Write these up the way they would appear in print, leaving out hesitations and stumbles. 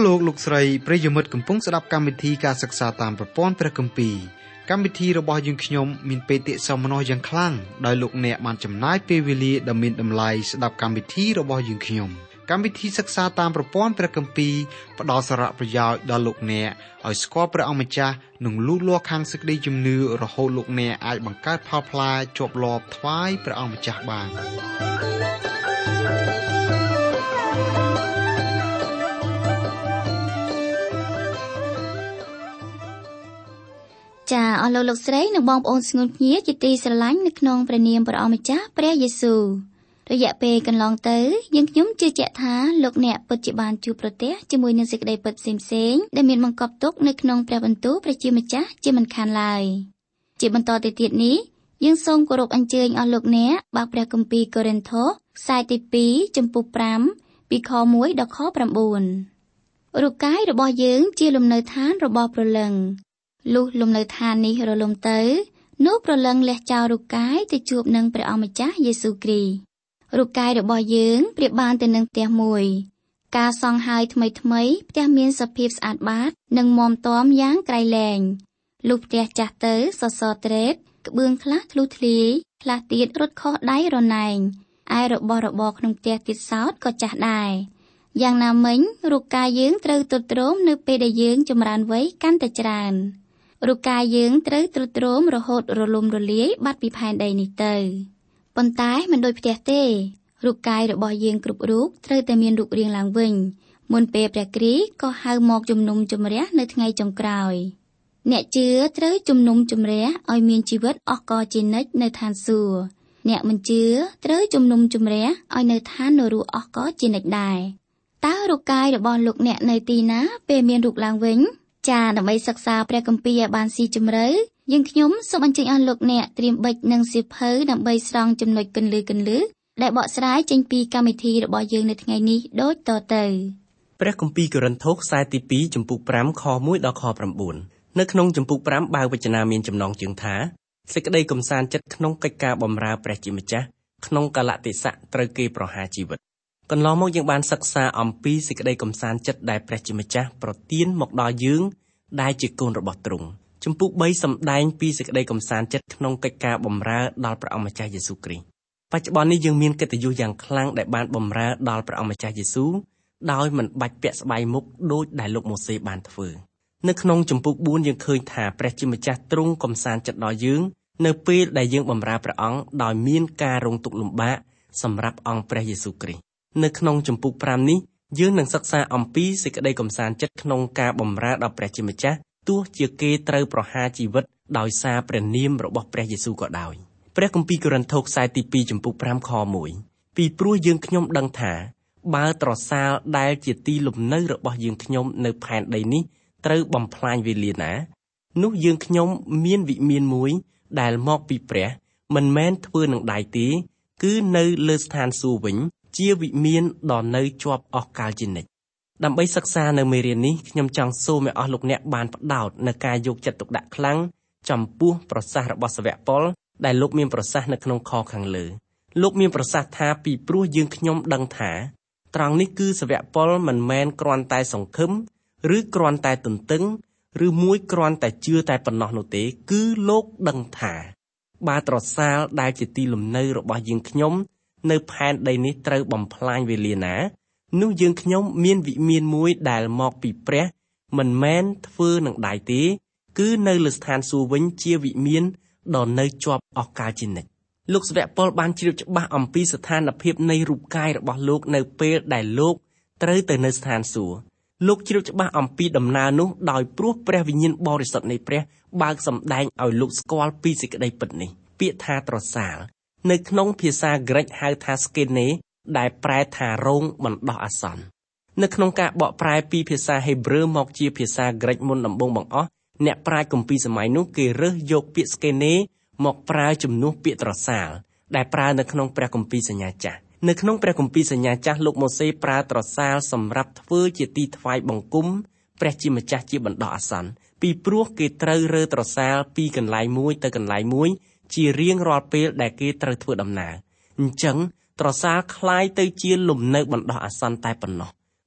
លោកលោកស្រីប្រិយមិត្តកំពុងស្ដាប់កម្មវិធីការសិក្សាតាមប្រព័ន្ធព្រះគម្ពីរកម្មវិធីរបស់យើងខ្ញុំមានបេតិសោមនស្សយ៉ាងខ្លាំងដោយលោកអ្នកបានចំណាយពេលវេលាដ៏មានតម្លៃស្ដាប់កម្មវិធីរបស់យើងខ្ញុំកម្មវិធីសិក្សាតាមប្រព័ន្ធព្រះគម្ពីរផ្ដល់សារៈប្រយោជន៍ដល់លោកអ្នកឲ្យស្គាល់ព្រះអង្គម្ចាស់និងលូតលាស់ខាងសេចក្តីជំនឿរហូតលោកអ្នកអាចបង្កើតផលផ្លែជាប់លាប់ថ្វាយព្រះអង្គម្ចាស់បានចាអស់លោកស្រីនិងបងប្អូនស្ងួនភ្ញាជាទីស្រឡាញ់នៅក្នុងព្រះនាមព្រះអង្គម្ចាស់ព្រះយេស៊ូវរយៈពេលកន្លងទៅយើងខ្ញុំជឿជាក់ថាលោកអ្នកពិតជាបានជួបប្រទះជាមួយនឹងសេចក្តីពិតផ្សេងៗដែលមានបង្កប់ទុកនៅក្នុងព្រះបន្ទូលព្រះជាម្ចាស់ជាមិនខានឡើយជាបន្តទៅទៀតនេះយើងសូមគោរពអញ្ជើញអស់លោកអ្នកបើកព្រះគម្ពីរកូរិនថូសខ្សែទី2ចំពុក5ពីខ1ដល់ខ9រូបកាយរបស់យើងជាលំនៅឋានរបស់ព្រលឹងលុះលំនៅឋាននេះរលំទៅនោះព្រលឹងលះចោលរូបកាយទៅជួបនឹងព្រះអង្គម្ចាស់យេស៊ូវគ្រីស្ទរូបកាយរបស់យើងប្រៀបបានទៅនឹងផ្ទះមួយការសង់ហើយថ្មីផ្ទះមានសភាពស្អាតបាតនិងមាំទាំយ៉ាងក្រៃលែងលុះផ្ទះចាស់ទៅសសរត្រេតក្បឿងខ្លះធ្លុះធ្លាយខ្លះទៀតរត់ខុសដៃរណែងឯរបស់របរក្នុងផ្ទះទៀតសោតក៏ចាស់ដែរយ៉ាងណាមិញរូបកាយយើងត្រូវទ្រុឌទ្រោមនៅពេលដែលយើងចម្រើនវ័យកាន់តែច្រើនរូបកាយយើងត្រូវទ្រុឌទ្រោមរហូតរលំរលាយបាត់ពីផែនដីនេះទៅប៉ុន្តែមិនដូចផ្ទះទេរូបកាយរបស់យើងគ្រប់រូបត្រូវតែមានរូបរាងឡើងវិញមុនពេលព្រះគ្រីស្ទក៏ហៅមកជំនុំជម្រះនៅថ្ងៃចុងក្រោយអ្នកជឿត្រូវជំនុំជម្រះឲ្យមានជីវិតអស់កលជានិច្ចនៅឋានសួគ៌អ្នកមិនជឿត្រូវជំនុំជម្រះឲ្យនៅឋាននរកអស់កលជានិច្ចដែរតើរូបកាយរបស់លោកអ្នកនៅទីណាពេលមានរូបឡើងវិញចាដើម្បីសិក្សាព្រះគម្ពីរឲ្យបានស៊ីជម្រៅយើងខ្ញុំសូមអញ្ជើញអស់លោកអ្នកត្រៀមប៊ិចនិងសៀវភៅដើម្បីស្រង់ចំណុចគន្លឹះដែលបកស្រាយចេញពីកម្មវិធីរបស់យើងនៅថ្ងៃនេះដូចតទៅព្រះគម្ពីរកូរិនថូសខ្សែទី2ចំពុក5ខ1ដល់ខ9នៅក្នុងចំពុក5បើវចនាមានចំណងជើងថាសេចក្តីកំសាន្តចិត្តក្នុងកិច្ចការបម្រើព្រះជាម្ចាស់ក្នុងកាលៈទេសៈត្រូវគេប្រហារជីវិតកន្លងមកយើងបានសិក្សាអំពីសេចក្តីកំសាន្តចិត្តដែលព្រះជាម្ចាស់ប្រទានមកដល់យើងដែលជាកូនរបស់ទ្រង់ចំពុក3សម្ដែងពីសេចក្តីកំសាន្តចិត្តក្នុងកិច្ចការបម្រើដល់ព្រះអង្គម្ចាស់យេស៊ូវគ្រីស្ទបច្ចុប្បន្ននេះយើងមានកិត្តិយសយ៉ាងខ្លាំងដែលបានបម្រើដល់ព្រះអង្គម្ចាស់យេស៊ូវដោយមិនបាច់ពាក់ស្បៃមុខដូចដែលលោកម៉ូសេបានធ្វើនៅក្នុងចំពុក4យើងឃើញថាព្រះជាម្ចាស់ទ្រង់កំសាន្តចិត្តដល់យើងនៅពេលដែលយើងបម្រើព្រះអង្គដោយមានការរងទុក្ខលំបាកសម្រាប់អង្គព្រះយេស៊ូវគ្រីស្ទនៅក្នុងចំពុក5នេះយើងនឹងសិក្សាអំពីសេចក្តីកំសាន្តចិត្តក្នុងការបម្រើដល់ព្រះជាម្ចាស់ទោះជាគេត្រូវប្រហារជីវិតដោយសារព្រះនាមរបស់ព្រះយេស៊ូវក៏ដោយព្រះគម្ពីរកូរិនថូសខ្សែទី2ចំពុក5ខ1ពីព្រោះយើងខ្ញុំដឹងថាបើត្រសាលដែលជាទីលំនៅរបស់យើងខ្ញុំនៅផែនដីនេះត្រូវបំផ្លាញវេលាណានោះយើងខ្ញុំមានវិមានមួយដែលមកពីព្រះមិនមែនធ្វើនឹងដៃទេគឺនៅលើស្ថានសួគ៌វិញជាវិមានដ៏នៅជាប់អស់កលជានិច្ចដើម្បីសិក្សានៅមេរៀននេះខ្ញុំចង់សូមឲ្យអស់លោកអ្នកបានផ្ដោតនៅការយកចិត្តទុកដាក់ខ្លាំងចំពោះប្រសាសន៍របស់សាវកប៉ុលដែលលោកមានប្រសាសន៍នៅក្នុងខខាងលើលោកមានប្រសាសន៍ថាពីព្រោះយើងខ្ញុំដឹងថាត្រង់នេះគឺសាវកប៉ុលមិនមែនគ្រាន់តែសង្ឃឹមឬគ្រាន់តែទន្ទឹងឬមួយគ្រាន់តែជឿតែប៉ុណ្ណោះនោះទេគឺលោកដឹងថាបើត្រសាលដែលជាទីលំនៅរបស់យើងខ្ញុំនៅផែនដីនេះត្រូវបំផ្លាញវេលាណានោះយើងខ្ញុំមានវិមានមួយដែលមកពីព្រះមិនមែនធ្វើនឹងដៃទេគឺនៅលើស្ថានសួគ៌វិញជាវិមានដ៏នៅជាប់អស់កលជានិច្ចលោកសាវកប៉ុលបានជ្រាបច្បាស់អំពីស្ថានភាពនៃរូបកាយរបស់លោកនៅពេលដែលលោកត្រូវទៅនៅស្ថានសួគ៌លោកជ្រាបច្បាស់អំពីដំណើរនោះដោយព្រោះព្រះវិញ្ញាណបរិសុទ្ធនៃព្រះបើកសម្ដែងឲ្យលោកស្គាល់ពីសេចក្តីពិតនេះពាក្យថាត្រសាលនៅក្នុងភាសាក្រិកហៅថា skene ដែលប្រែថារោងបណ្ដោះអាសន្ននៅក្នុងការបកប្រែពីភាសាហេប្រឺមកជាភាសាក្រិកមុនដំបូងបង្អស់អ្នកប្រាជ្ញគម្ពីរសម័យនោះគេរើសយកពាក្យ skene មកប្រើជំនួសពាក្យត្រសាលដែលប្រើនៅក្នុងព្រះគម្ពីរសញ្ញាចាស់នៅក្នុងព្រះគម្ពីរសញ្ញាចាស់លោកម៉ូសេប្រើត្រសាលសម្រាប់ធ្វើជាទីថ្វាយបង្គំព្រះជាម្ចាស់ជាបណ្ដោះអាសន្នពីព្រោះគេត្រូវរើត្រសាលពីកន្លែងមួយទៅកន្លែងមួយជារៀងរាល់ពេលដែលគេត្រូវធ្វើដំណើរអញ្ចឹងត្រសាលคล้ายទៅជាលំនៅបណ្ដោះអាសន្នតែប៉ុណ្ណោះ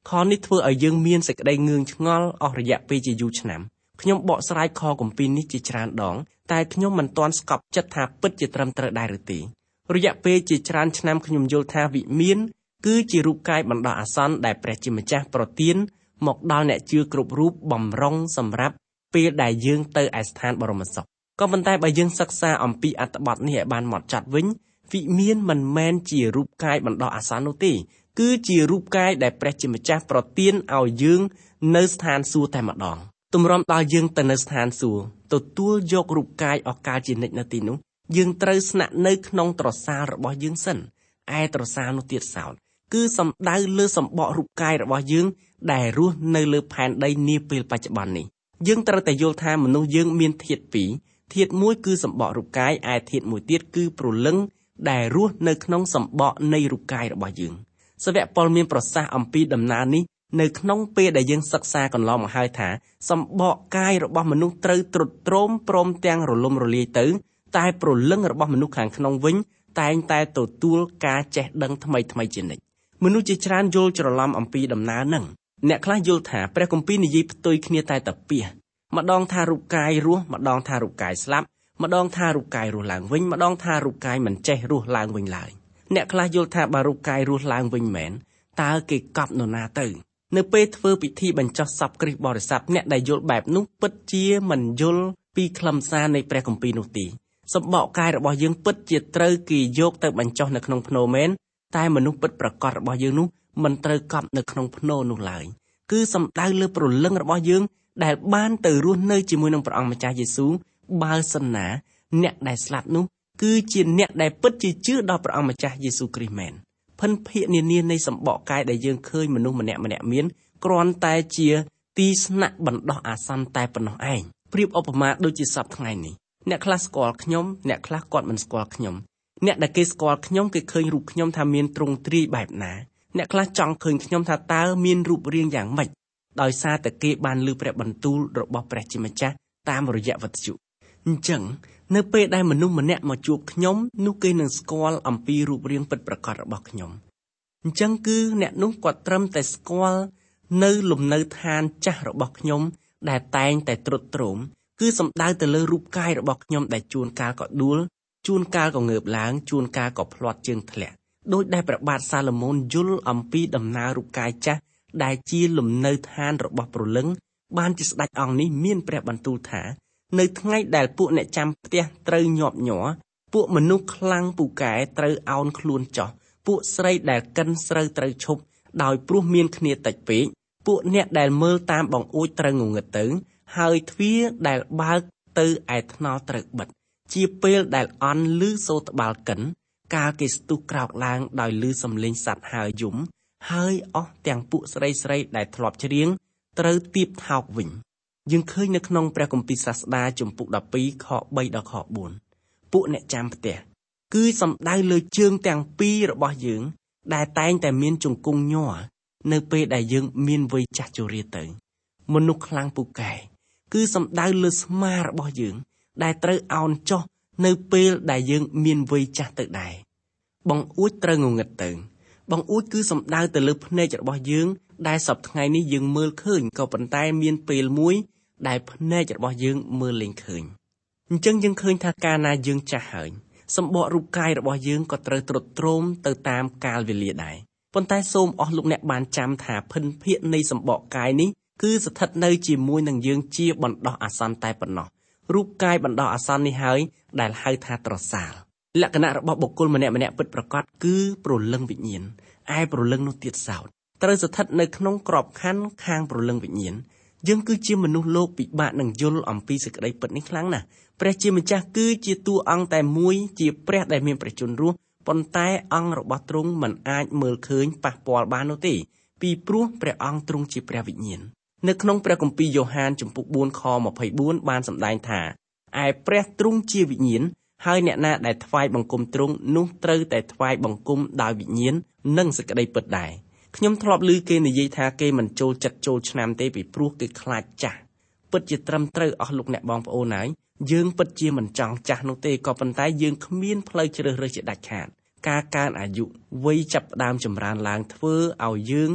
ខនេះធ្វើឲ្យយើងមានសេចក្តីងឿងឆ្ងល់អស់រយៈពេលជាយូរឆ្នាំខ្ញុំបកស្រាយខគម្ពីរនេះជាច្រើនដងតែខ្ញុំមិនទាន់ស្កប់ចិត្តថាពិតជាត្រឹមត្រូវដែរឬទេរយៈពេលជាច្រើនឆ្នាំខ្ញុំយល់ថាវិមានគឺជារូបកាយបណ្ដោះអាសន្នដែលព្រះជាម្ចាស់ប្រទានមកដល់អ្នកជឿគ្រប់រូបបំរុងសម្រាប់ពេលដែលយើងទៅឯស្ថានបរមសុខក៏ប៉ុន្តែបើយើងសិក្សាអំពីអត្ថបទនេះឲ្យបានហ្មត់ចត់វិញវិមានមិនមែនជារូបកាយបណ្ដោះអាសន្ននោះទេគឺជារូបកាយដែលព្រះជាម្ចាស់ប្រទានឲ្យយើងនៅស្ថានសួគ៌តែម្ដងទម្រាំដល់យើងទៅនៅស្ថានសួគ៌ទទួលយករូបកាយអស់កលជានិច្ចនៅទីនោះយើងត្រូវស្នាក់នៅក្នុងត្រសាលរបស់យើងសិនឯត្រសាលនោះទៀតសោតគឺសំដៅលើសម្បករូបកាយរបស់យើងដែលរស់នៅលើផែនដីនាពេលបច្ចុប្បន្ននេះយើងត្រូវតែយល់ថាមនុស្សយើងមានធាតុពីរធាតុមួយគឺសម្បករូបកាយឯធាតុមួយទៀតគឺព្រលឹងដែលរស់នៅក្នុងសម្បកនៃរូបកាយរបស់យើងសាវកប៉ុលមានប្រសាសន៍អំពីដំណើរនេះនៅក្នុងពេលដែលយើងសិក្សាកន្លងមកហើយថាសម្បកកាយរបស់មនុស្សត្រូវទ្រុឌទ្រោមព្រមទាំងរលំរលាយទៅតែព្រលឹងរបស់មនុស្សខាងក្នុងវិញតែងតែទទួលការចេះដឹងថ្មីជានិច្ចមនុស្សជាច្រើនយល់ច្រឡំអំពីដំណើរហ្នឹងអ្នកខ្លះយល់ថាព្រះគម្ពីរនិយាយផ្ទុយគ្នាតែតាពីម្ដងថារូបកាយរស់ម្ដងថារូបកាយស្លាប់ម្ដងថារូបកាយរស់ឡើងវិញម្ដងថារូបកាយមិនចេះរស់ឡើងវិញឡើយអ្នកខ្លះយល់ថាបើរូបកាយរស់ឡើងវិញមែនតើគេកប់នរណាទៅនៅពេលធ្វើពិធីបញ្ចុះសពគ្រីស្ទបរិស័ទអ្នកដែលយល់បែបនោះពិតជាមិនយល់ពីខ្លឹមសារនៃព្រះគម្ពីរនោះទេសម្បកកាយរបស់យើងពិតជាត្រូវគេយកទៅបញ្ចុះនៅក្នុងភ្នោមែនតែមនុស្សពិតប្រាកដរបស់យើងនោះមិនត្រូវកប់នៅក្នុងភ្នោនោះឡើយគឺសំដៅលើព្រលឹងរបស់យើងដែលបានទៅរស់នៅជាមួយនឹងព្រះអង្គម្ចាស់យេស៊ូវបើសិនណាអ្នកដែលស្លាប់នោះគឺជាអ្នកដែលពិតជាជឿដល់ព្រះអង្គម្ចាស់យេស៊ូវគ្រីស្ទមែនភិនភាគនានានៃសម្បកកាយដែលយើងឃើញមនុស្សម្នាក់មានគ្រាន់តែជាទីស្នាក់បណ្ដោះអាសន្នតែប៉ុណ្ណោះឯងប្រៀបឧបមាដូចជាសពថ្ងៃនេះអ្នកខ្លះស្គាល់ខ្ញុំអ្នកខ្លះគាត់មិនស្គាល់ខ្ញុំអ្នកដែលគេស្គាល់ខ្ញុំគេឃើញរូបខ្ញុំថាមានទ្រង់ទ្រាយបែបណាអ្នកខ្លះចង់ឃើញខ្ញុំថាតើមានរូបរាងយ៉ាងម៉េចដោយសារតែគេបានឮព្រះបន្ទូលរបស់ព្រះជាម្ចាស់តាមរយៈវិទ្យុអញ្ចឹងនៅពេលដែលមនុស្សម្នាក់មកជួបខ្ញុំនោះគេនឹងស្គាល់អំពីរូបរាងពិតប្រាកដរបស់ខ្ញុំអញ្ចឹងគឺអ្នកនោះគាត់ត្រឹមតែស្គាល់នៅលំនៅឋានចាស់របស់ខ្ញុំដែលតែងតែទ្រុឌទ្រោមគឺសំដៅទៅលើរូបកាយរបស់ខ្ញុំដែលជួនកាលក៏ដួលជួនកាលក៏ងើបឡើងជួនកាលក៏ផ្លាត់ជើងធ្លាក់ដោយដែលព្រះបាទសាឡូមោនយល់អំពីដំណើររូបកាយចាស់ដែលជាលំនៅឋានរបស់ព្រលឹងបានជាស្ដេចអង្គនេះមានព្រះបន្ទូលថានៅថ្ងៃដែលពួកអ្នកចាំផ្ទះត្រូវញាប់ញ័រពួកមនុស្សខ្លាំងពូកែត្រូវអោនខ្លួនចុះពួកស្រីដែលកិនស្រូវត្រូវឈប់ដោយព្រោះមានគ្នាតិចពេកពួកអ្នកដែលមើលតាមបង្អួចត្រូវងងឹតទៅហើយទ្វារដែលបើកទៅឯថ្នល់ត្រូវបិទជាពេលដែលអន់ឮសូរត្បាល់កិនកាលគេស្ទុះក្រោកឡើងដោយឮសំឡេងសត្វហើរយំហើយអស់ទាំងពួកស្រីដែលធ្លាប់ច្រៀងត្រូវទៀបថោកវិញយើងឃើញនៅក្នុងព្រះគម្ពីរសាស្តាជំពូក12ខ3ដល់ខ4ពួកអ្នកចាំផ្ទះគឺសំដៅលើជើងទាំងពីររបស់យើងដែលតែងតែមានជង្គង់ញ័រនៅពេលដែលយើងមានវ័យចាស់ជរាទៅមនុស្សខ្លាំងពូកែគឺសំដៅលើស្មារបស់យើងដែលត្រូវអោនចុះនៅពេលដែលយើងមានវ័យចាស់ទៅដែរបង្អួចត្រូវងងឹតទៅបង្អួចគឺសំដៅទៅលើភ្នែករបស់យើងដែលសប្តាហ៍ថ្ងៃនេះយើងមើលឃើញក៏ប៉ុន្តែមានពេលមួយដែលភ្នែករបស់យើងមើលលែងឃើញអញ្ចឹងយើងឃើញថាកាលណាយើងចាស់ហើយសម្បករូបកាយរបស់យើងក៏ត្រូវទ្រុឌទ្រោមទៅតាមកាលវេលាដែរប៉ុន្តែសូមអស់លោកអ្នកបានចាំថាភិនភាគនៃសម្បកកាយនេះគឺស្ថិតនៅជាមួយនឹងយើងជាបណ្ដោះអាសន្នតែប៉ុណ្ណោះរូបកាយបណ្ដោះអាសន្ននេះហើយដែលហៅថាត្រសាលលក្ខណៈរបស់បុគ្គលម្នាក់ពិតប្រាកដគឺព្រលឹងវិញ្ញាណឯព្រលឹងនោះទៀតសោតត្រូវស្ថិតនៅក្នុងក្របខ័ណ្ឌខាងព្រលឹងវិញ្ញាណយើងគឺជាមនុស្សលោកពិបាកនឹងយល់អំពីសេចក្តីពិតនេះខ្លាំងណាស់ព្រះជាម្ចាស់គឺជាតួអង្គតែមួយជាព្រះដែលមានព្រះជន្មរស់ប៉ុន្តែអង្គរបស់ទ្រង់មិនអាចមើលឃើញប៉ះពាល់បាននោះទេពីព្រោះព្រះអង្គទ្រង់ជាព្រះវិញ្ញាណនៅក្នុងព្រះគម្ពីរយ៉ូហានជំពូក4ខ24បានសម្ដែងថាឯព្រះទ្រង់ជាវិញ្ញាណហើយអ្នកណាដែលថ្វាយបង្គំទ្រង់នោះត្រូវតែថ្វាយបង្គំដោយវិញ្ញាណនិងសេចក្តីពិតដែរខ្ញុំធ្លាប់ឮគេនិយាយថាគេមិនចូលចិត្តចូលឆ្នាំទេពីព្រោះគេខ្លាចចាស់ពិតជាត្រឹមត្រូវអស់លោកអ្នកបងប្អូនហើយយើងពិតជាមិនចង់ចាស់នោះទេក៏ប៉ុន្តែយើងគ្មានផ្លូវជ្រើសរើសជាដាច់ខាតការកើនអាយុវ័យចាប់ផ្ដើមចម្រើនឡើងធ្វើឲ្យយើង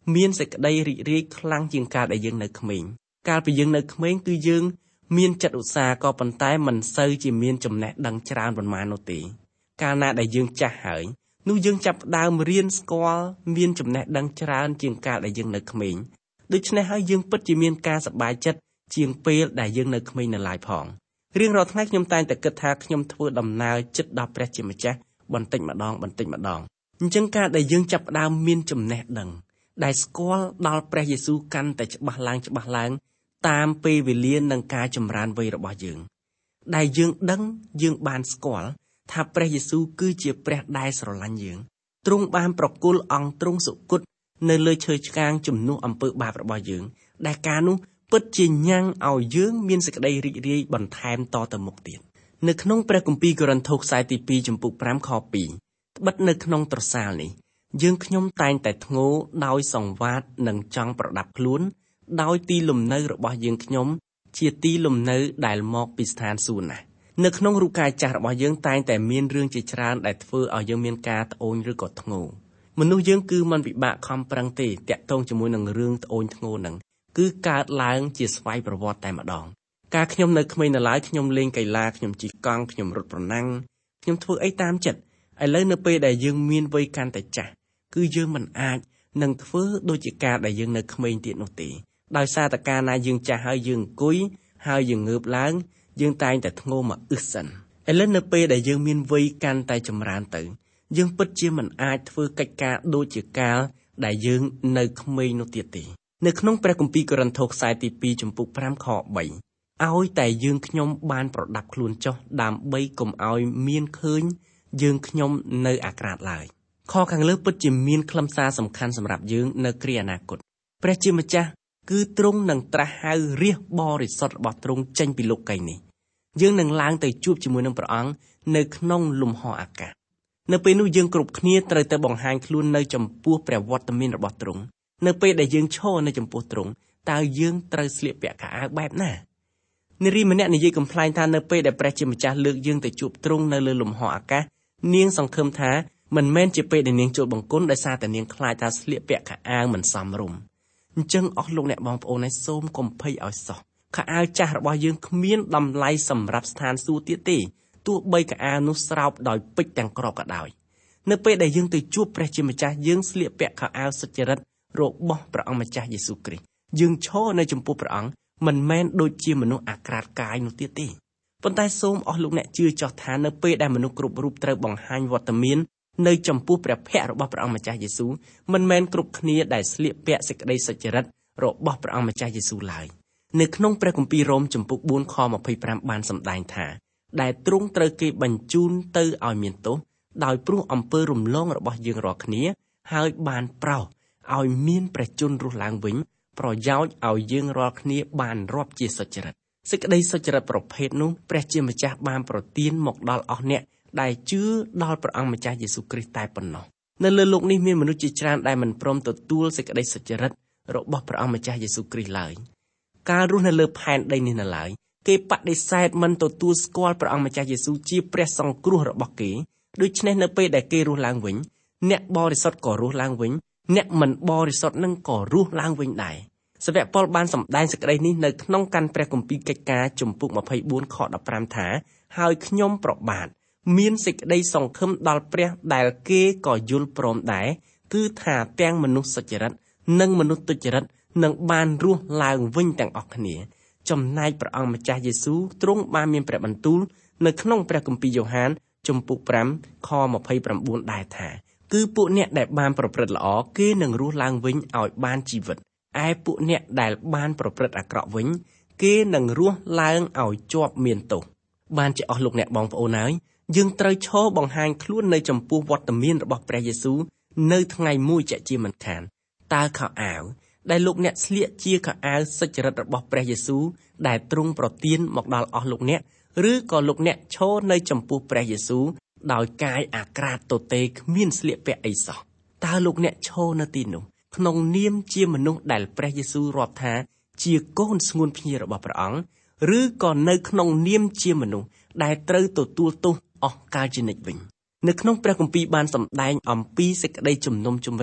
មានសេចក្តីរីករាយខ្លាំងជាងកាលដែលយើងនៅក្មេងកាលពីយើងនៅក្មេងគឺយើងមានចិត្តឧស្សាហ៍ក៏ប៉ុន្តែមិនសូវជាមានចំណេះដឹងច្រើនប៉ុន្មាននោះទេកាលណាដែលយើងចាស់ហើយនោះយើងចាប់ផ្ដើមរៀនស្គាល់មានចំណេះដឹងច្រើនជាងកាលដែលយើងនៅក្មេងដូច្នេះហើយយើងពិតជាមានការសប្បាយចិត្តជាងពេលដែលយើងនៅក្មេងនៅឡើយផងរៀងរាល់ថ្ងៃខ្ញុំតែងតែគិតថាខ្ញុំធ្វើដំណើរជិតដល់ព្រះជាម្ចាស់បន្តិចម្ដងអញ្ចឹងការដែលយើងចាប់ផ្ដើមមានចំណេះដឹងដែលស្គាល់ដល់ព្រះយេស៊ូវកាន់តែច្បាស់ឡើងតាមពេលវេលានិងការចម្រើនវ័យរបស់យើងដែលយើងដឹងយើងបានស្គាល់ថាព្រះយេស៊ូវគឺជាព្រះដែលស្រឡាញ់យើងទ្រង់បានប្រគល់អង្គទ្រង់សុគតនៅលើឈើឆ្កាងជំនួសអំពើបាបរបស់យើងដែលការនោះពិតជាញ៉ាំងឲ្យយើងមានសេចក្តីរីករាយបន្ថែមតទៅមុខទៀតនៅក្នុងព្រះគម្ពីរកូរិនថូសខ្សែទី2ចំពុក5ខ2ត្បិតនៅក្នុងត្រសាលនេះយើងខ្ញុំតែងតែធ្ងោដោយសង្វាតនិងចង់ប្រដាប់ខ្លួនដោយទីលំនៅរបស់យើងខ្ញុំជាទីលំនៅដែលមកពីស្ថានសួគ៌ណាស់នៅក្នុងរូបកាយចាស់របស់យើងតែងតែមានរឿងជាច្រើនដែលធ្វើឲ្យយើងមានការត្អូញឬក៏ធ្ងោមនុស្សយើងគឺមិនពិបាកខំប្រឹងទេតាក់ទងជាមួយនឹងរឿងត្អូញធ្ងោនឹងគឺកើតឡើងជាស្វ័យប្រវត្តិតែម្ដងកាលខ្ញុំនៅក្មេងនៅឡើយខ្ញុំលេងកីឡាខ្ញុំជិះកង់ខ្ញុំរត់ប្រណាំងខ្ញុំធ្វើអីតាមចិត្តឥឡូវនៅពេលដែលយើងមានវ័យកាន់តែចាស់គឺយើងមិនអាចនឹងធ្វើដូចជាការដែលយើងនៅក្មេងទៀតនោះទេដោយសារតែកាលណាយើងចាស់ហើយយើងអង្គុយហើយយើងងើបឡើងយើងតែងតែធ្ងោមកសិនឥឡូវនៅពេលដែលយើងមានវ័យកាន់តែចម្រើនទៅយើងពិតជាមិនអាចធ្វើកិច្ចការដូចជាកាលដែលយើងនៅក្មេងនោះទៀតទេនៅក្នុងព្រះគម្ពីរកូរិនថូសខ្សែទី2ចំពុក5ខ3ឲ្យតែយើងខ្ញុំបានប្រដាប់ខ្លួនចុះដើម្បីកុំឲ្យមានឃើញយើងខ្ញុំនៅអាក្រាតឡើយខខាងលើពិតជាមានខ្លឹមសារសំខាន់សម្រាប់យើងនៅគ្រាអនាគតព្រះជាម្ចាស់គឺទ្រង់នឹងត្រាស់ហៅរាជបរិសុទ្ធរបស់ទ្រង់ចេញពីលោកីយ៍នេះយើងនឹងឡើងទៅជួបជាមួយនឹងព្រះអង្គនៅក្នុងលំហអាកាសនៅពេលនោះយើងគ្រប់គ្នាត្រូវទៅបង្ហាញខ្លួននៅចំពោះព្រះវត្តមានរបស់ទ្រង់នៅពេលដែលយើងឈរនៅចំពោះទ្រង់តើយើងត្រូវស្លៀកពាក់ខោអាវបែបណានារីម្នាក់និយាយកំ pl ែងថានៅពេលដែលព្រះជាម្ចាស់លើកយើងទៅជួបទ្រង់នៅលើលំហអាកាសនាងសង្ឃឹមថាមិនមែនជាពេលដែលនាងចូលបង្គន់ដោយសារតែនាងខ្លាចថាស្លៀកពាក់ខោអាវមិនសមរម្យអញ្ចឹងអស់លោកអ្នកបងប្អូនឯងសូមកុំភ័យឲ្យសោះខោអាវចាស់របស់យើងគ្មានតម្លៃសម្រាប់ស្ថានសួគ៌ទៀតទេទោះបីខោអាវនោះស្រោបដោយពេជ្រទាំងក្របក៏ដោយនៅពេលដែលយើងទៅជួបព្រះជាម្ចាស់យើងស្លៀកពាក់ខោអាវសុចរិតរបស់ព្រះអង្គម្ចាស់យេស៊ូវគ្រីស្ទយើងឈរនៅចំពោះព្រះអង្គមិនមែនដូចជាមនុស្សអាក្រាតកាយនោះទៀតទេប៉ុន្តែសូមអស់លោកអ្នកជឿចោះថានៅពេលដែលមនុស្សគ្រប់រូបត្រូវបង្ហាញវត្តមាននៅចំពោះព្រះភ័ក្ត្ររបស់ព្រះអង្គម្ចាស់យេស៊ូវមិនមែនគ្រប់គ្នាដែលស្លៀកពាក់សេចក្តីសុចរិតរបស់ព្រះអង្គម្ចាស់យេស៊ូវឡើយនៅក្នុងព្រះគម្ពីររ៉ូមចំពុក4ខ25បានសម្ដែងថាដែលទ្រង់ត្រូវគេបញ្ជូនទៅឲ្យមានទោសដោយព្រោះអំពើរំលងរបស់យើងរាល់គ្នាហើយបានប្រោសឲ្យមានព្រះជន្មរស់ឡើងវិញប្រយោជន៍ឲ្យយើងរាល់គ្នាបានរាប់ជាសុចរិតសេចក្តីសុចរិតប្រភេទនោះព្រះជាម្ចាស់បានប្រទានមកដល់អស់អ្នកដែលជឿដល់ព្រះអង្គម្ចាស់យេស៊ូវគ្រីស្ទតែប៉ុណ្ណោះនៅលើលោកនេះមានមនុស្សជាច្រើនដែលមិនព្រមទទួលសេចក្តីសុចរិតរបស់ព្រះអង្គម្ចាស់យេស៊ូវគ្រីស្ទឡើយការរស់នៅលើផែនដីនេះនៅឡើយគេបដិសេធមិនទទួលស្គាល់ព្រះអង្គម្ចាស់យេស៊ូវជាព្រះសង្គ្រោះរបស់គេដូច្នេះនៅពេលដែលគេរស់ឡើងវិញអ្នកបរិសុទ្ធក៏រស់ឡើងវិញអ្នកមិនបរិសុទ្ធនឹងក៏រស់ឡើងវិញដែរសាវកប៉ុលបានសម្ដែងសេចក្តីនេះនៅក្នុងកាន់ព្រះគម្ពីរកិច្ចការជំពូក24ខ15ថាហើយខ្ញុំប្របាទមានសេចក្តីសង្ឃឹមដល់ព្រះដែលគេក៏យល់ព្រមដែរគឺថាទាំងមនុស្សសុចរិតនិងមនុស្សទុច្ចរិតនឹងបានរស់ឡើងវិញទាំងអស់គ្នាចំណែកព្រះអង្គម្ចាស់យេស៊ូវទ្រង់បានមានព្រះបន្ទូលនៅក្នុងព្រះគម្ពីរយ៉ូហានជំពូក5ខ29ដែរថាគឺពួកអ្នកដែលបានប្រព្រឹត្តល្អគេនឹងរស់ឡើងវិញឲ្យបានជីវិតឯពួកអ្នកដែលបានប្រព្រឹត្តអាក្រក់វិញគេនឹងរស់ឡើងឲ្យជាប់មានទោសបានជាអស់លោកអ្នកបងប្អូនហើយយើងត្រូវឈរបង្ហាញខ្លួននៅចំពោះវត្តមានរបស់ព្រះយេស៊ូវនៅថ្ងៃមួយជាក់ជាមិនខានតើខោអាវដែលលោកអ្នកស្លៀកជាខោអាវសុចរិតរបស់ព្រះយេស៊ូវដែលទ្រង់ប្រទានមកដល់អស់លោកអ្នកឬក៏លោកអ្នកឈរនៅចំពោះព្រះយេស៊ូវដោយកាយអាក្រាតទទេគ្មានស្លៀកពាក់អីសោះតើលោកអ្នកឈរនៅទីនោះក្នុងនាមជាមនុស្សដែលព្រះយេស៊ូវរាប់ថាជាកូនស្ងួនភ្ញីរបស់ព្រះអង្គឬក៏នៅក្នុងនាមជាមនុស្សដែលត្រូវទទួលទោសអស់កលជានិច្ចវិញនៅក្នុងព្រះគម្ពីរបានសម្ដែងអំពីសេចក្តីជំនុំជម្រះ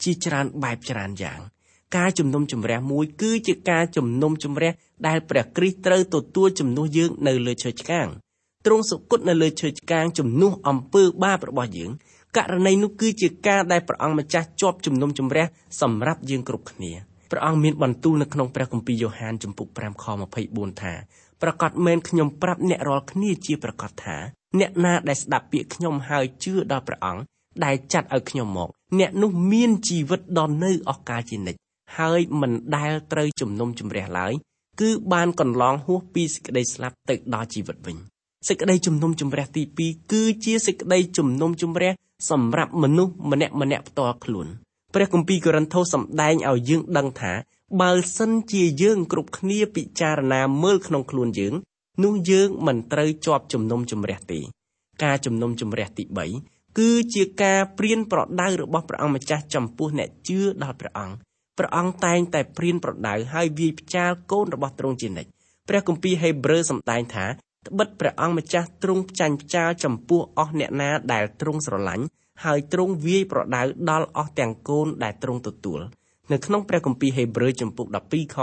ជាច្រើនបែបច្រើនយ៉ាងការជំនុំជម្រះមួយគឺជាការជំនុំជម្រះដែលព្រះគ្រីស្ទត្រូវទទួលជំនួសយើងនៅលើឈើឆ្កាងទ្រង់សុគតនៅលើឈើឆ្កាងជំនួសអំពើបាបរបស់យើងករណីនោះគឺជាការដែលព្រះអង្គម្ចាស់ជាប់ជំនុំជម្រះសម្រាប់យើងគ្រប់គ្នាព្រះអង្គមានបន្ទូលនៅក្នុងព្រះគម្ពីរយ៉ូហានចំពុក5ខ24ថាប្រកាសមែនខ្ញុំប្រាប់អ្នករាល់គ្នាជាប្រកាសថាអ្នកណាដែលស្ដាប់ពាក្យខ្ញុំហើយជឿដល់ព្រះអង្គដែលចាត់ឲ្យខ្ញុំមកអ្នកនោះមានជីវិតដល់នៅអស់កាលជានិច្ចហើយមិនដែលត្រូវជំនុំជម្រះឡើយគឺបានកន្លងហួសពីសេចក្តីស្លាប់ទៅដល់ជីវិតវិញសេចក្តីជំនុំជម្រះទី2គឺជាសេចក្តីជំនុំជម្រះសម្រាប់មនុស្សម្នាក់ផ្ទាល់ខ្លួនព្រះគម្ពីរកូរិនថូសសម្ដែងឲ្យយើងដឹងថាបើសិនជាយើងគ្រប់គ្នាពិចារណាមើលក្នុងខ្លួនយើងនោះយើងមិនត្រូវជាប់ជំនុំជម្រះទេការជំនុំជម្រះទី3គឺជាការព្រានប្រដៅរបស់ព្រះអង្គម្ចាស់ចំពោះអ្នកជឿដល់ព្រះអង្គតែងតែព្រានប្រដៅហើយវាយផ្ចាលកូនរបស់ទ្រង់ជានិច្ចព្រះគម្ពីរហេព្រើរសម្ដែងថាត្បិតព្រះអង្គម្ចាស់ទ្រង់ផ្ចាញ់ផ្ចាលចំពោះអស់អ្នកណាដែលទ្រង់ស្រឡាញ់ហើយទ្រង់វាយប្រដៅដល់អស់ទាំងកូនដែលទ្រង់ទទួលនៅក្នុងព្រះគម្ពីរហេព្រើរចំពុក12ខ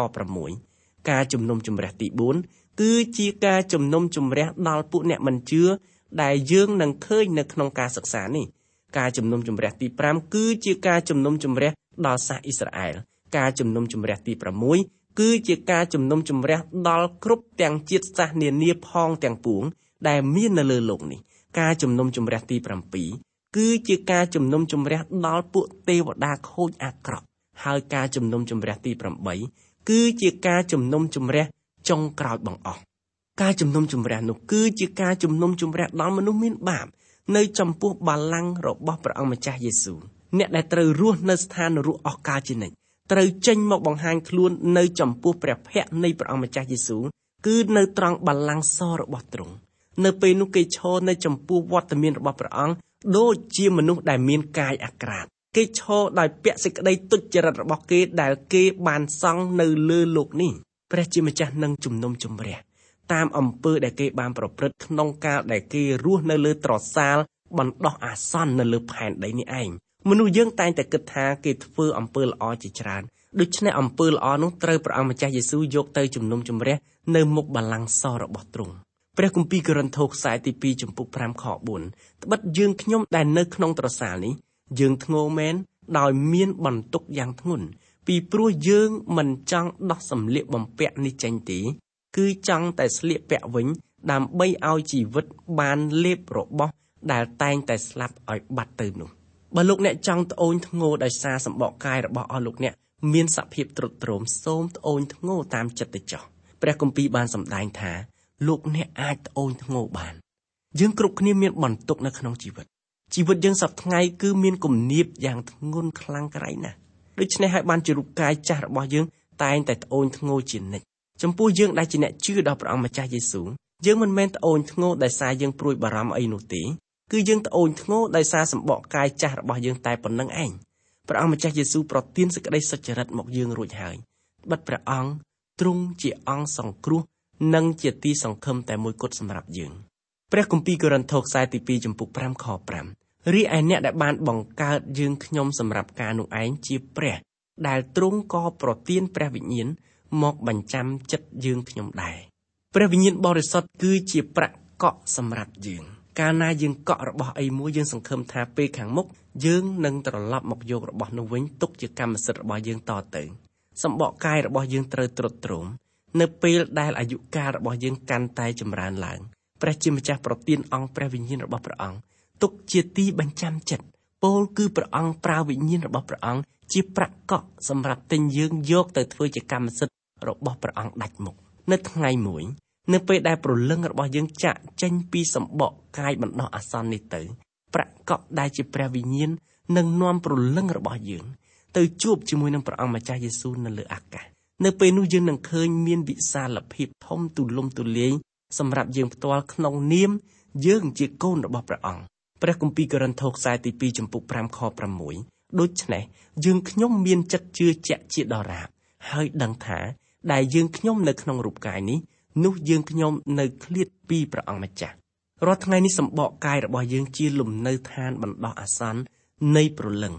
6ការជំនុំជម្រះទី4គឺជាការជំនុំជម្រះដល់ពួកអ្នកមិនជឿដែលយើងនឹងឃើញនៅក្នុងការសិក្សានេះការជំនុំជម្រះទី5គឺជាការជំនុំជម្រះដល់សាសអ៊ីស្រាអែលការជំនុំជម្រះទី6គឺជាការជំនុំជម្រះដល់គ្រប់ទាំងជាតិសាសន៍នានាផងទាំងពួងដែលមាននៅលើលោកនេះការជំនុំជម្រះទី7គឺជាការជំនុំជម្រះដល់ពួកទេវតាខូចអាក្រក់ហើយការជំនុំជម្រះទី8គឺជាការជំនុំជម្រះចុងក្រោយបង្អស់ការជំនុំជម្រះនោះគឺជាការជំនុំជម្រះដល់មនុស្សមានបាបនៅចំពោះបល្ល័ង្ករបស់ព្រះអង្គម្ចាស់យេស៊ូវអ្នកដែលត្រូវរស់នៅស្ថាននរកអស់កលជានិច្ចត្រូវចេញមកបង្ហាញខ្លួននៅចំពោះព្រះភ័ក្ត្រនៃព្រះអង្គម្ចាស់យេស៊ូវគឺនៅត្រង់បល្ល័ង្កសរបស់ទ្រង់នៅពេលនោះគេឈរនៅចំពោះវត្តមានរបស់ព្រះអង្គដូចជាមនុស្សដែលមានកាយអាក្រាតគេឈរដោយពាក់សេចក្តីទុច្ចរិតរបស់គេដែលគេបានសង់នៅលើលោកនេះព្រះជាម្ចាស់នឹងជំនុំជម្រះតាមអំពើដែលគេបានប្រព្រឹត្តក្នុងកាលដែលគេរស់នៅលើត្រសាលបណ្ដោះអាសន្ននៅលើផែនដីនេះឯងមនុស្សយើងតែងតែគិតថាគេធ្វើអំពើល្អជាច្រើនដូច្នេះអំពើល្អនោះត្រូវព្រះអង្គម្ចាស់យេស៊ូវយកទៅជំនុំជម្រះនៅមុខបល្ល័ង្កសរបស់ទ្រង់ព្រះគម្ពីរកូរិនថូសខ្សែទី2ចំពុក5ខ4ត្បិតយើងខ្ញុំដែលនៅក្នុងត្រសាលនេះយើងធ្ងរមែនដោយមានបន្ទុកយ៉ាងធ្ងន់ពីព្រោះយើងមិនចង់ដោះសម្លៀកបំពាក់នេះចេញទេគឺចង់តែស្លៀកពាក់វិញដើម្បីឲ្យជីវិតបានលេបរបស់ដែលតែងតែស្លាប់ឲ្យបាត់ទៅនោះបើលោកអ្នកចង់ត្អូញធ្ងរដោយសារសម្បកកាយរបស់អស់លោកអ្នកមានសភាពទ្រុឌទ្រោមសូមត្អូញធ្ងរតាមចិត្តទៅចុះព្រះគម្ពីរបានសម្ដែងថាលោកអ្នកអាចត្អូញធ្ងរបានយើងគ្រប់គ្នាមានបន្ទុកនៅក្នុងជីវិតយើងសប្តាហ៍ថ្ងៃគឺមានគំនាបយ៉ាងធ្ងន់ខ្លាំងក្រៃណាស់ដូច្នេះហើយបានជារូបកាយចាស់របស់យើងតែងតែត្អូញធ្ងរជានិច្ចចំពោះយើងដែលជាអ្នកជឿដល់ព្រះអង្គម្ចាស់យេស៊ូវយើងមិនមែនត្អូញធ្ងរដោយសារយើងព្រួយបារម្ភអីនោះទេគឺយើងត្អូញធ្ងរដោយសារសម្បកកាយចាស់របស់យើងតែប៉ុណ្្នឹងឯងព្រះអង្គម្ចាស់យេស៊ូវប្រទានសេចក្តីសុចរិតមកយើងរួចហើយបិទព្រះអង្គទ្រង់ជាអង្គសង្គ្រោះនិងជាទីសង្ឃឹមតែមួយគត់សម្រាប់យើងព្រះគម្ពីរកូរិនថូសខ្សែទី2ចំពុក5ខ5រីឯអ្នកដែលបានបង្កើតយើងខ្ញុំសម្រាប់ការនោះឯងជាព្រះដែលទ្រង់ក៏ប្រទានព្រះវិញ្ញាណមកបញ្ចាំចិត្តយើងខ្ញុំដែរព្រះវិញ្ញាណបរិសុទ្ធគឺជាប្រាក់កក់សម្រាប់យើងកាលណាយើងកក់របស់អីមួយយើងសង្ឃឹមថាពេលខាងមុខយើងនឹងត្រឡប់មកយករបស់នោះវិញទុកជាកម្មសិទ្ធិរបស់យើងតទៅសម្បកកាយរបស់យើងត្រូវទ្រុឌទ្រោមនៅពេលដែលអាយុកាលរបស់យើងកាន់តែចម្រើនឡើងព្រះជាម្ចាស់ប្រទានអង្គព្រះវិញ្ញាណរបស់ព្រះអង្គទុកជាទីបញ្ចាំចិត្តពោលគឺព្រះអង្គប្រើវិញ្ញាណរបស់ព្រះអង្គជាប្រាក់កក់សម្រាប់ទិញយើងយកទៅធ្វើជាកម្មសិទ្ធិរបស់ព្រះអង្គដាច់មុខនៅថ្ងៃមួយនៅពេលដែលព្រលឹងរបស់យើងចាក់ចេញពីសម្បកកាយបណ្ដោះអាសន្ននេះទៅប្រាក់កក់ដែលជាព្រះវិញ្ញាណនឹងនាំព្រលឹងរបស់យើងទៅជួបជាមួយនឹងព្រះអង្គម្ចាស់យេស៊ូវនៅលើអាកាសនៅពេលនោះយើងនឹងឃើញមានវិសាលភាពធំទូលំទូលាយសម្រាប់យើងផ្ទាល់ក្នុងនាមយើងជាកូនរបស់ព្រះអង្គព្រះគម្ពីរកូរិនថូសខ្សែទី2ចំពុក5ខ6ដូច្នេះយើងខ្ញុំមានចិត្តជឿជាក់ជាដរាបហើយដឹងថាដែលយើងខ្ញុំនៅក្នុងរូបកាយនេះនោះយើងខ្ញុំនៅឃ្លាតពីព្រះអង្គម្ចាស់រាល់ថ្ងៃនេះសម្បកកាយរបស់យើងជាលំនៅឋានបណ្ដោះអាសន្ននៃព្រលឹង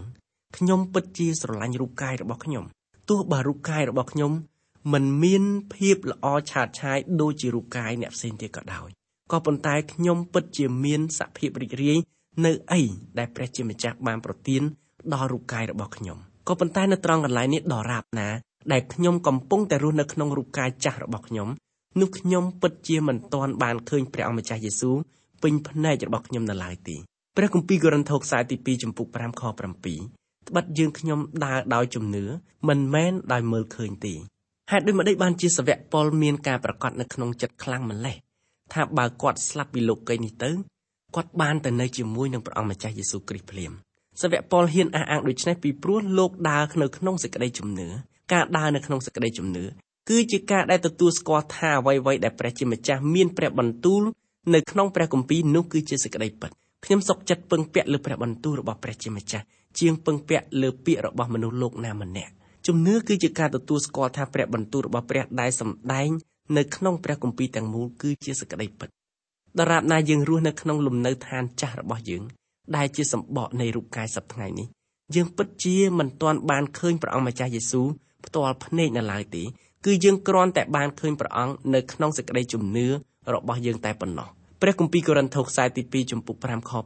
ខ្ញុំពិតជាស្រឡាញ់រូបកាយរបស់ខ្ញុំទោះបើរូបកាយរបស់ខ្ញុំមិនមានភាពល្អឆើតឆាយដូចជារូបកាយអ្នកផ្សេងទៀតក៏ដោយក៏ប៉ុន្តែខ្ញុំពិតជាមានសភាពរីករាយនៅអីដែលព្រះជាម្ចាស់បានប្រទានដល់រូបកាយរបស់ខ្ញុំក៏ប៉ុន្តែនៅត្រង់កន្លែងនេះដរាបណាដែលខ្ញុំកំពុងតែរស់នៅក្នុងរូបកាយចាស់របស់ខ្ញុំនោះខ្ញុំពិតជាមិនទាន់បានឃើញព្រះអម្ចាស់យេស៊ូវពេញភ្នែករបស់ខ្ញុំនៅឡើយទេព្រះគម្ពីរកូរិនថូសខ្សែទី2ចំពុក5ខ7ត្បិតយើងខ្ញុំដើរដោយជំនឿមិនមែនដោយមើលឃើញទេហេតុដូចម្តេចបានជាសាវកប៉ុលមានការប្រកាសនៅក្នុងចិត្តខ្លាំងម្ល៉េះថាបើគាត់ស្លាប់ពីលោកីនេះទៅគាត់បានទៅនៅជាមួយនឹងព្រះអង្គម្ចាស់យេស៊ូវគ្រីស្ទភ្លាមសាវកប៉ុលហ៊ានអះអាងដូច្នេះពីព្រោះលោកដើរនៅក្នុងសេចក្តីជំនឿការដើរនៅក្នុងសេចក្តីជំនឿគឺជាការដែលទទួលស្គាល់ថាអ្វីៗដែលព្រះជាម្ចាស់មានព្រះបន្ទូលនៅក្នុងព្រះគម្ពីរនោះគឺជាសេចក្តីពិតខ្ញុំសុខចិត្តពឹងពាក់លើព្រះបន្ទូលរបស់ព្រះជាម្ចាស់ជាងពឹងពាក់លើពាក្យរបស់មនុស្សលោកណាម្នាក់ជំនឿគឺជាការទទួលស្គាល់ថាព្រះបន្ទូលរបស់ព្រះដែលសម្ដែងនៅក្នុងព្រះគម្ពីរទាំងមូលគឺជាសេចក្តីពិតដរាបណាយើងរស់នៅក្នុងលំនៅឋានចាស់របស់យើងដែលជាសម្បកនៃរូបកាយសប្តាហ៍ថ្ងៃនេះយើងពិតជាមិនទាន់បានឃើញព្រះអង្គម្ចាស់យេស៊ូវផ្ទាល់ភ្នែកនៅឡើយទេគឺយើងគ្រាន់តែបានឃើញព្រះអង្គនៅក្នុងសេចក្តីជំនឿរបស់យើងតែប៉ុណ្ណោះព្រះគម្ពីរកូរិនថូសខ្សែទី2ចំពុក5ខ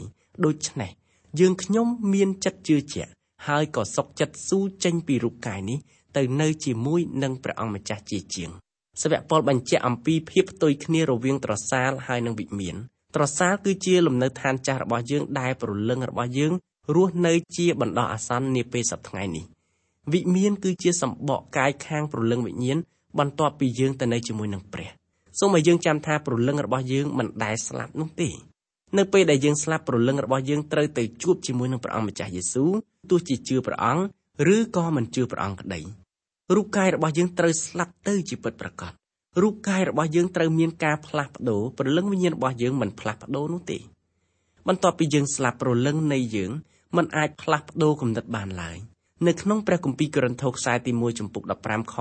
8ដូច្នេះយើងខ្ញុំមានចិត្តជឿជាក់ហើយក៏សុខចិត្តស៊ូចេញពីរូបកាយនេះទៅនៅជាមួយនឹងព្រះអង្គម្ចាស់ជាជាងសាវកប៉ុលបញ្ជាក់អំពីភាពផ្ទុយគ្នារវាងត្រសាលហើយនិងវិមានត្រសាលគឺជាលំនៅឋានចាស់របស់យើងដែលព្រលឹងរបស់យើងរស់នៅជាបណ្ដោះអាសន្ននាពេលសប្តាហ៍ថ្ងៃនេះវិមានគឺជាសម្បកកាយខាងព្រលឹងវិញ្ញាណបន្ទាប់ពីយើងទៅនៅជាមួយនឹងព្រះសូមឲ្យយើងចាំថាព្រលឹងរបស់យើងមិនដែលស្លាប់នោះទេនៅពេលដែលយើងស្លាប់ព្រលឹងរបស់យើងត្រូវទៅជួបជាមួយនឹងព្រះអង្គម្ចាស់យេស៊ូវទោះជាជឿព្រះអង្គឬក៏មិនជឿព្រះអង្គក្តីរូបកាយរបស់យើងត្រូវស្លាប់ទៅជាពិតប្រាកដរូបកាយរបស់យើងត្រូវមានការផ្លាស់ប្ដូរព្រលឹងវិញ្ញាណរបស់យើងមិនផ្លាស់ប្ដូរនោះទេបន្ទាប់ពីយើងស្លាប់ព្រលឹងនៃយើងមិនអាចផ្លាស់ប្ដូរគំនិតបានឡើយនៅក្នុងព្រះគម្ពីរកូរិនថូសខ្សែទី1ចំពុក15ខ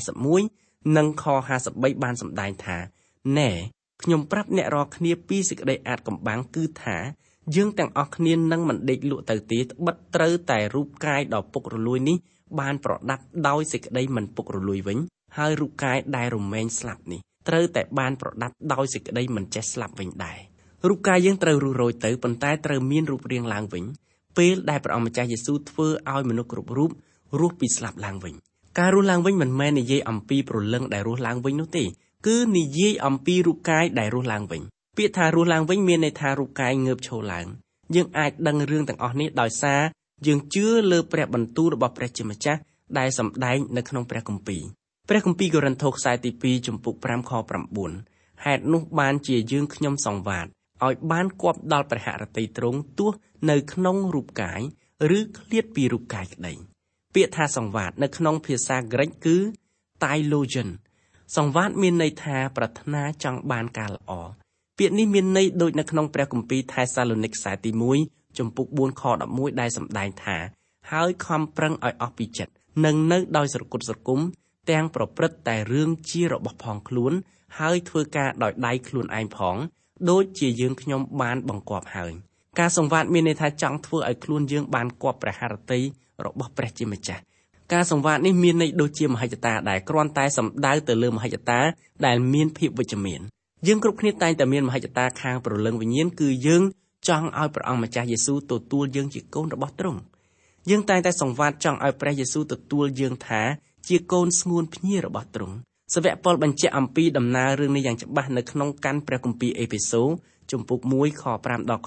51និងខ53បានសម្ដែងថាណែខ្ញុំប្រាប់អ្នករាល់គ្នាពីសេចក្តីអាថ៌កំបាំងគឺថាយើងទាំងអស់គ្នានឹងមិនដេកលក់ទៅទេត្បិតត្រូវតែរូបកាយដ៏ពុករលួយនេះបានប្រដាប់ដោយសេចក្តីមិនពុករលួយវិញហើយរូបកាយដែលរមែងស្លាប់នេះត្រូវតែបានប្រដាប់ដោយសេចក្តីមិនចេះស្លាប់វិញដែររូបកាយយើងត្រូវរុះរោយទៅប៉ុន្តែត្រូវមានរូបរាងឡើងវិញពេលដែលព្រះអង្គម្ចាស់យេស៊ូវធ្វើឲ្យមនុស្សគ្រប់រូបរស់ពីស្លាប់ឡើងវិញការរស់ឡើងវិញមិនមែននិយាយអំពីព្រលឹងដែលរស់ឡើងវិញនោះទេគឺនិយាយអំពីរូបកាយដែលរស់ឡើងវិញពាក្យថារស់ឡើងវិញមានន័យថារូបកាយងើបឈរឡើងយើងអាចដឹងរឿងទាំងអស់នេះដោយសារយើងជឿលើព្រះបន្ទូលរបស់ព្រះជាម្ចាស់ដែលសម្ដែងនៅក្នុងព្រះគម្ពីរកូរិនថូសខ្សែទី2ចំពុក5ខ9ហេតុនោះបានជាយើងខ្ញុំសង្វាតឲ្យបានគប់ដល់ព្រះហឫទ័យទ្រង់ទោះនៅក្នុងរូបកាយឬឃ្លាតពីរូបកាយក្តីពាក្យថាសង្វាតនៅក្នុងភាសាក្រិកគឺ Theologian សង្វាតមានន័យថាប្រាថ្នាចង់បានការល្អពាក្យនេះមានន័យដូចនៅក្នុងព្រះគម្ពីរថេសាឡូនីកខ្សែទី1ចំពុក4ខ11ដែលសម្ដែងថាហើយខំប្រឹងឲ្យអស់ពីចិត្តនឹងនៅដោយស្រគត់ស្រគំទាំងប្រព្រឹត្តតែរឿងជារបស់ផងខ្លួនហើយធ្វើការដោយដៃខ្លួនឯងផងដូចជាយើងខ្ញុំបានបង្គាប់ហើយការសង្វាតមានន័យថាចង់ធ្វើឲ្យខ្លួនយើងបានគប់ព្រះហឫទ័យរបស់ព្រះជាម្ចាស់ការសង្វាតនេះមានន័យដូចជាមហិច្ឆតាដែលគ្រាន់តែសំដៅទៅលើមហិច្ឆតាដែលមានភាពវិជ្ជមានយើងគ្រប់គ្នាតែងតែមានមហិច្ឆតាខាងព្រលឹងវិញ្ញាណគឺយើងចង់ឲ្យព្រះអង្គម្ចាស់យេស៊ូវទទួលយើងជាកូនរបស់ទ្រង់យើងតែងតែសង្វាតចង់ឲ្យព្រះយេស៊ូវទទួលយើងថាជាកូនស្ងួនភ្ញៀរបស់ទ្រង់សាវកប៉ុលបញ្ជាក់អំពីដំណើររឿងនេះយ៉ាងច្បាស់នៅក្នុងកាន់ព្រះគម្ពីរអេភេសូជំពូក1ខ5ដល់ខ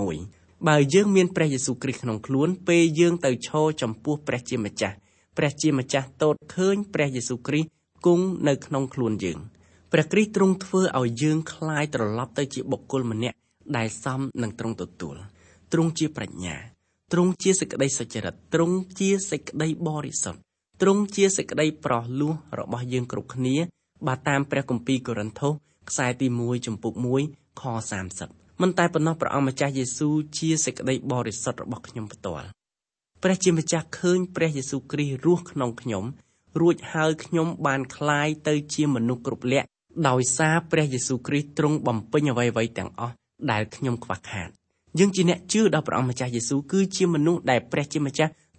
6បើយើងមានព្រះយេស៊ូវគ្រីស្ទក្នុងខ្លួនពេលយើងទៅឈរចំពោះព្រះជាម្ចាស់ទតឃើញព្រះយេស៊ូវគ្រីស្ទគង់នៅក្នុងខ្លួនយើងព្រះគ្រីស្ទទ្រង់ធ្វើឲ្យយើងคล้ายត្រឡប់ទៅជាបុគ្គលម្នាក់ដែលសមនឹងទ្រង់ទទួលទ្រង់ជាប្រាជ្ញាទ្រង់ជាសេចក្តីសុចរិតទ្រង់ជាសេចក្តីបរិសុទ្ធទ្រង់ជាសេចក្តីប្រោះលោះរបស់យើងគ្រប់គ្នាបើតាមព្រះគម្ពីរកូរិនថូសខ្សែទី1ចំពុក1ខ30មិនតែប៉ុណ្ណោះព្រះអង្គម្ចាស់យេស៊ូវជាសេចក្តីបរិសុទ្ធរបស់ខ្ញុំផ្ទាល់ព្រះជាម្ចាស់ឃើញព្រះយេស៊ូវគ្រីស្ទរស់ក្នុងខ្ញុំរួចហើយខ្ញុំបានคล้ายទៅជាមនុស្សគ្រប់លក្ខដោយសារព្រះយេស៊ូវគ្រីស្ទទ្រង់បំពេញអ្វីៗទាំងអស់ដែលខ្ញុំខ្វះខាតយើងជាអ្នកជឿដល់ព្រះអង្គម្ចាស់យេស៊ូវគឺជាមនុស្សដែលព្រះជាម្ចាស់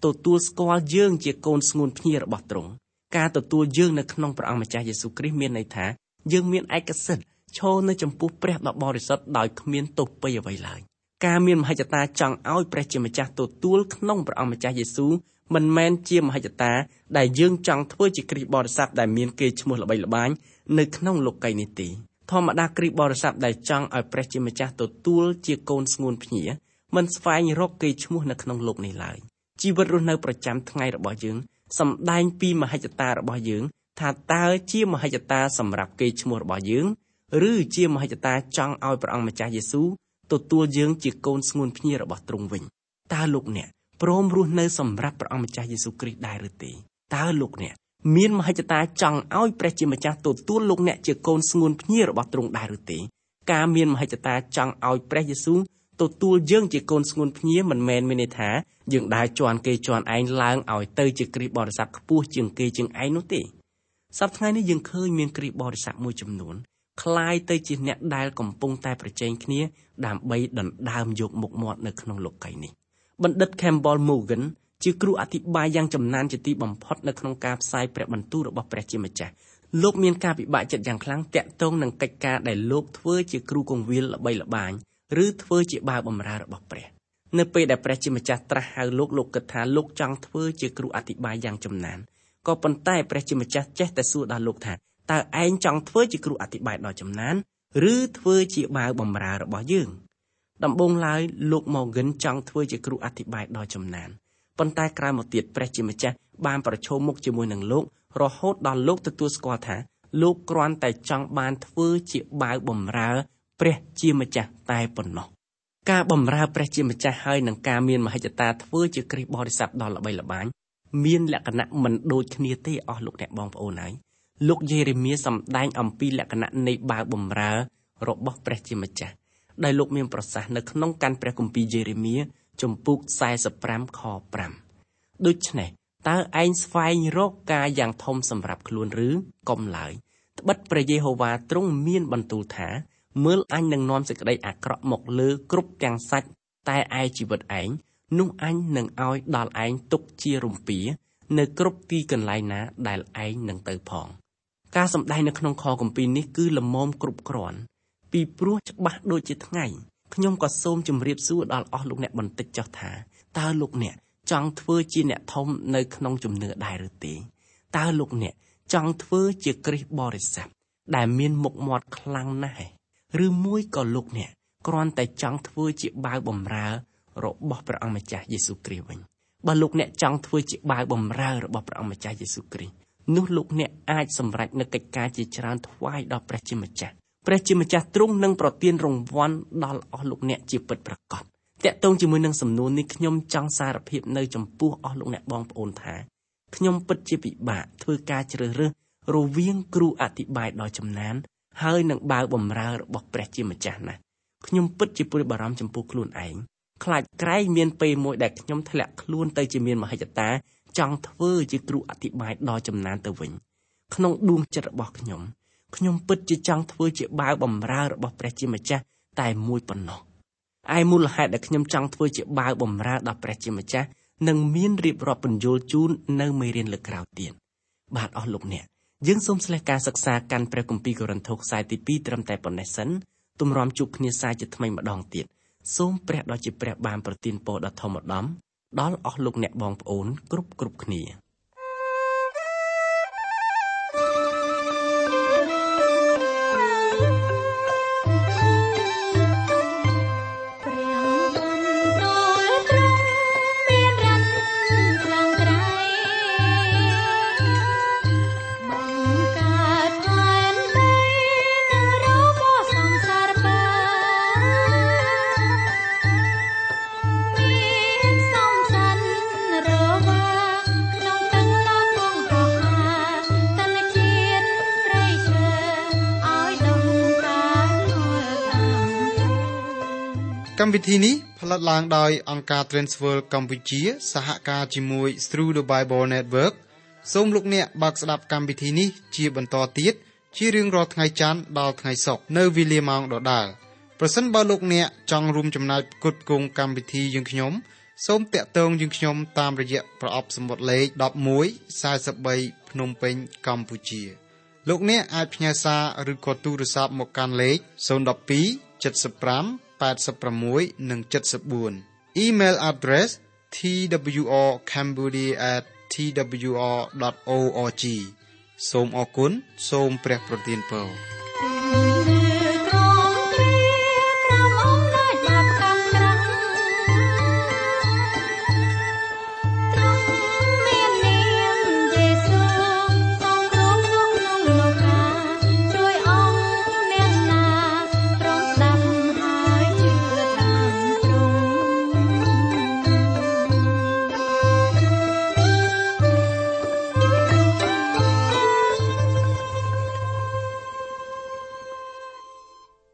ទទួលស្គាល់យើងជាកូនស្ងួនភ្ញារបស់ទ្រង់ការទទួលយើងនៅក្នុងព្រះអង្គម្ចាស់យេស៊ូវគ្រីស្ទមានន័យថាយើងមានឯកសិទ្ធិឈរនៅចំពោះព្រះដ៏បរិសុទ្ធដោយគ្មានទោសពៃអ្វីឡើយការមានមហិច្ឆតាចង់ឲ្យព្រះជាម្ចាស់ទទួលក្នុងព្រះអង្គម្ចាស់យេស៊ូវមិនមែនជាមហិច្ឆតាដែលយើងចង់ធ្វើជាគ្រីស្ទបរិស័ទដែលមានកេរ្តិ៍ឈ្មោះល្បីល្បាញនៅក្នុងលោកីយ៍នេះទេធម្មតាគ្រីស្ទបរិស័ទដែលចង់ឲ្យព្រះជាម្ចាស់ទទួលជាកូនស្ងួនភ្ញាមិនស្វែងរកកេរ្តិ៍ឈ្មោះនៅក្នុងលោកនេះឡើយជីវិតរស់នៅប្រចាំថ្ងៃរបស់យើងសម្ដែងពីមហិច្ឆតារបស់យើងថាតើជាមហិច្ឆតាសម្រាប់កេរ្តិ៍ឈ្មោះរបស់យើងឬជាមហិច្ឆតាចង់ឲ្យព្រះអង្គម្ចាស់យេស៊ូវទទួលយើងជាកូនស្ងួនភ្ញារបស់ទ្រង់វិញតើលោកអ្នកព្រមរស់នៅសម្រាប់ព្រះអង្គម្ចាស់យេស៊ូវគ្រីស្ទដែរឬទេតើលោកអ្នកមានមហិច្ឆតាចង់ឲ្យព្រះជាម្ចាស់ទទួលលោកអ្នកជាកូនស្ងួនភ្ញារបស់ទ្រង់ដែរឬទេការមានមហិច្ឆតាចង់ឲ្យព្រះយេស៊ូវទទួលយើងជាកូនស្ងួនភ្ញាមិនមែនមានន័យថាយើងដើរជន់គេជន់ឯងឡើងឲ្យទៅជាគ្រីស្ទបរិស័ទខ្ពស់ជាងគេជាងឯងនោះទេសប្តាហ៍ថ្ងៃនេះយើងឃើញមានគ្រីស្ទបរិស័ទមួយចំនួនคล้ายទៅជាអ្នកដែលកំពុងតែប្រជែងគ្នាដើម្បីដណ្ដើមយកមុខមាត់នៅក្នុងលោកីយ៍នេះបណ្ឌិត Campbell Morgan ជាគ្រូអធិប្បាយយ៉ាងចំណានជាទីបំផុតនៅក្នុងការផ្សាយព្រះបន្ទូលរបស់ព្រះជាម្ចាស់លោកមានការពិបាកចិត្តយ៉ាងខ្លាំងទាក់ទងនឹងកិច្ចការដែលលោកធ្វើជាគ្រូគង្វាលល្បីល្បាញឬធ្វើជាបាវបម្រើរបស់ព្រះនៅពេលដែលព្រះជាម្ចាស់ត្រាស់ហៅលោកគិតថាលោកចង់ធ្វើជាគ្រូអធិប្បាយយ៉ាងចំណានក៏ប៉ុន្តែព្រះជាម្ចាស់ចេះតែសួរដល់លោកថាតើឯងចង់ធ្វើជាគ្រូអធិប្បាយដ៏ចំណានឬធ្វើជាបាវបម្រើរបស់យើងដំបូងឡើយលោក Morgan ចង់ធ្វើជាគ្រូអធិប្បាយដ៏ចំណានប៉ុន្តែក្រោយមកទៀតព្រះជាម្ចាស់បានប្រឈមមុខជាមួយនឹងលោករហូតដល់លោកទទួលស្គាល់ថាលោកគ្រាន់តែចង់បានធ្វើជាបាវបម្រើព្រះជាម្ចាស់តែប៉ុណ្ណោះការបម្រើព្រះជាម្ចាស់ហើយនឹងការមានមហិច្ឆតាធ្វើជាគ្រីស្ទបរិស័ទដ៏ល្បីល្បាញមានលក្ខណៈមិនដូចគ្នាទេអស់លោកអ្នកបងប្អូនហើយលោកយេរេមៀសម្ដែងអំពីលក្ខណៈនៃបាវបម្រើរបស់ព្រះជាម្ចាស់ដែលលោកមានប្រសាសន៍នៅក្នុងកានព្រះគម្ពីរយេរេមៀជំពូក45ខ5ដូច្នេះតើឯងស្វែងរកការយ៉ាងធំសម្រាប់ខ្លួនឬកុំឡើយត្បិតព្រះយេហូវ៉ាទ្រង់មានបន្ទូលថាមើលអញនឹងនាំសេចក្តីអាក្រក់មកលើគ្រប់ទាំងសាច់តែឯជីវិតឯងនោះអញនឹងឲ្យដល់ឯងទុកជារំពានៅគ្រប់ទីកន្លែងណាដែលឯងនឹងទៅផងការសម្ដែងនៅក្នុងខគម្ពីរនេះគឺល្មមគ្រប់គ្រាន់ពីព្រោះច្បាស់ដូចជាថ្ងៃខ្ញុំក៏សូមជម្រាបសួរដល់អស់លោកអ្នកបន្តិចចុះថាតើលោកអ្នកចង់ធ្វើជាអ្នកធំនៅក្នុងជំនឿដែរឬទេតើលោកអ្នកចង់ធ្វើជាគ្រីស្ទបរិស័ទដែលមានមុខមាត់ខ្លាំងណាស់ឬមួយក៏លោកអ្នកគ្រាន់តែចង់ធ្វើជាបាវបម្រើរបស់ព្រះអង្គម្ចាស់យេស៊ូវគ្រីស្ទវិញបើលោកអ្នកចង់ធ្វើជាបាវបម្រើរបស់ព្រះអង្គម្ចាស់យេស៊ូវគ្រីស្ទនោះលោកអ្នកអាចសម្រេចនូវកិច្ចការជាច្រើនថ្វាយដល់ព្រះជាម្ចាស់ព្រះជាម្ចាស់ទ្រង់នឹងប្រទានរង្វាន់ដល់អស់លោកអ្នកជាពិតប្រាកដតាក់ទងជាមួយនឹងសំណួរនេះខ្ញុំចង់សារភាពនៅចំពោះអស់លោកអ្នកបងប្អូនថាខ្ញុំពិតជាពិបាកធ្វើការជ្រើសរើសរវាងគ្រូអធិប្បាយដ៏ចំណានហើយនឹងបាវបម្រើរបស់ព្រះជាម្ចាស់ណាស់ខ្ញុំពិតជាព្រួយបារម្ភចំពោះខ្លួនឯងខ្លាចក្រែងមានពេលមួយដែលខ្ញុំធ្លាក់ខ្លួនទៅជាមានមហិច្ឆតាចង់ធ្វើជាគ្រូអធិប្បាយដ៏ចំណានទៅវិញក្នុងដួងចិត្តរបស់ខ្ញុំពិតជាចង់ធ្វើជាបាវបម្រើរបស់ព្រះជាម្ចាស់តែមួយប៉ុណ្ណោះឯមូលហេតុដែលខ្ញុំចង់ធ្វើជាបាវបម្រើដល់ព្រះជាម្ចាស់នឹងមានរៀបរាប់បញ្យល់ជូននៅមេរៀនលើក្រោយទៀតបាទអស់លោកអ្នកយើងសូមស្លេះការសិក្សាកាន់ព្រះគម្ពីរកូរិនថូសខ្សែទី2ត្រឹមតែប៉ុណ្ណេះសិនទម្រាំជួបគ្នាសាជាថ្មីម្ដងទៀតសូមព្រះដ៏ជាព្រះបានប្រទានពរដ៏ធំម្ដុំដល់អស់លោកអ្នកបងប្អូនគ្រប់គ្នាកម្មវិធីនេះផលិតឡើងដោយអង្គការ Transworld កម្ពុជាសហការជាមួយ Through the Bible Network សូមលោកអ្នកបើកស្ដាប់កម្មវិធីនេះជាបន្តទៀតជារៀងរាល់ថ្ងៃច័ន្ទដល់ថ្ងៃសុក្រនៅវេលាម៉ោងដដែលប្រសិនបើលោកអ្នកចង់រួមចំណែកផ្គត់ផ្គង់កម្មវិធីយើងខ្ញុំសូមតាក់ទងយើងខ្ញុំតាមរយៈប្រអប់សម្បត្តិលេខ1143ភ្នំពេញកម្ពុជាលោកអ្នកអាចផ្ញើសារឬក៏ទូរស័ព្ទមកកាន់លេខ012 75 86 និង 74 Email address twrcambodia@twr.org សូមអរគុណសូមព្រះប្រទានពរ